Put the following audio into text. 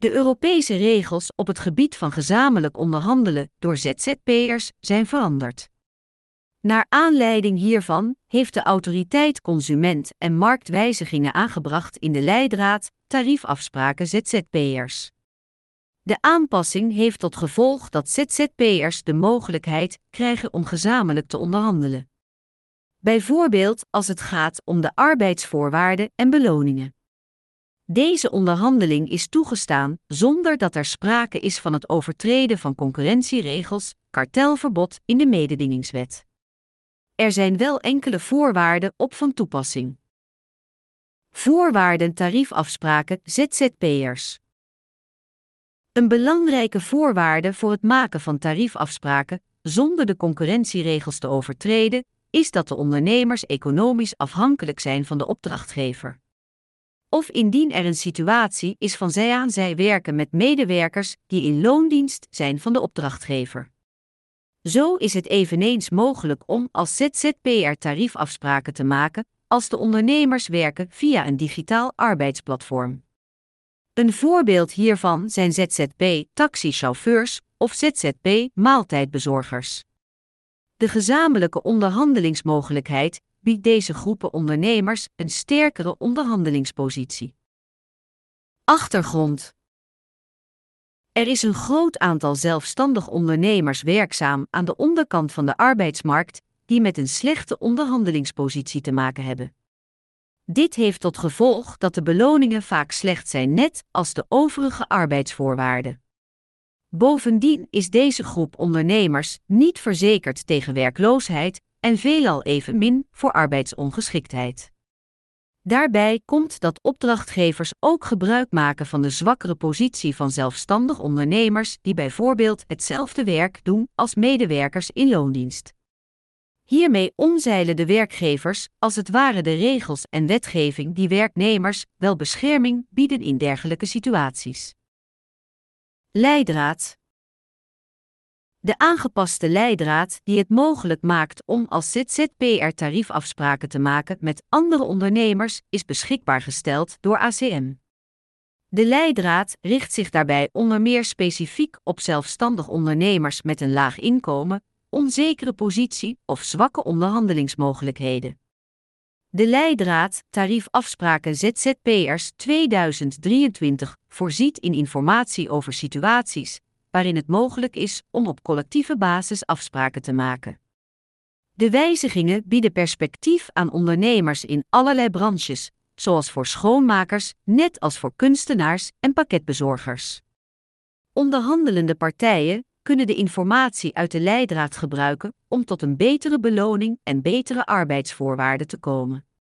De Europese regels op het gebied van gezamenlijk onderhandelen door ZZP'ers zijn veranderd. Naar aanleiding hiervan heeft de Autoriteit Consument en Markt wijzigingen aangebracht in de Leidraad Tariefafspraken ZZP'ers. De aanpassing heeft tot gevolg dat ZZP'ers de mogelijkheid krijgen om gezamenlijk te onderhandelen. Bijvoorbeeld als het gaat om de arbeidsvoorwaarden en beloningen. Deze onderhandeling is toegestaan zonder dat er sprake is van het overtreden van concurrentieregels, kartelverbod in de mededingingswet. Er zijn wel enkele voorwaarden op van toepassing. Voorwaarden tariefafspraken ZZP'ers. Een belangrijke voorwaarde voor het maken van tariefafspraken, zonder de concurrentieregels te overtreden, is dat de ondernemers economisch afhankelijk zijn van de opdrachtgever. Of indien er een situatie is van zij aan zij werken met medewerkers die in loondienst zijn van de opdrachtgever. Zo is het eveneens mogelijk om als ZZP'er tariefafspraken te maken als de ondernemers werken via een digitaal arbeidsplatform. Een voorbeeld hiervan zijn ZZP-taxichauffeurs of ZZP-maaltijdbezorgers. De gezamenlijke onderhandelingsmogelijkheid biedt deze groepen ondernemers een sterkere onderhandelingspositie. Achtergrond. Er is een groot aantal zelfstandig ondernemers werkzaam aan de onderkant van de arbeidsmarkt die met een slechte onderhandelingspositie te maken hebben. Dit heeft tot gevolg dat de beloningen vaak slecht zijn, net als de overige arbeidsvoorwaarden. Bovendien is deze groep ondernemers niet verzekerd tegen werkloosheid en veelal evenmin voor arbeidsongeschiktheid. Daarbij komt dat opdrachtgevers ook gebruik maken van de zwakkere positie van zelfstandig ondernemers die bijvoorbeeld hetzelfde werk doen als medewerkers in loondienst. Hiermee omzeilen de werkgevers als het ware de regels en wetgeving die werknemers wel bescherming bieden in dergelijke situaties. Leidraad. De aangepaste leidraad die het mogelijk maakt om als ZZP'er tariefafspraken te maken met andere ondernemers is beschikbaar gesteld door ACM. De leidraad richt zich daarbij onder meer specifiek op zelfstandig ondernemers met een laag inkomen, onzekere positie of zwakke onderhandelingsmogelijkheden. De leidraad Tariefafspraken ZZP'ers 2023 voorziet in informatie over situaties waarin het mogelijk is om op collectieve basis afspraken te maken. De wijzigingen bieden perspectief aan ondernemers in allerlei branches, zoals voor schoonmakers, net als voor kunstenaars en pakketbezorgers. Onderhandelende partijen kunnen de informatie uit de leidraad gebruiken om tot een betere beloning en betere arbeidsvoorwaarden te komen.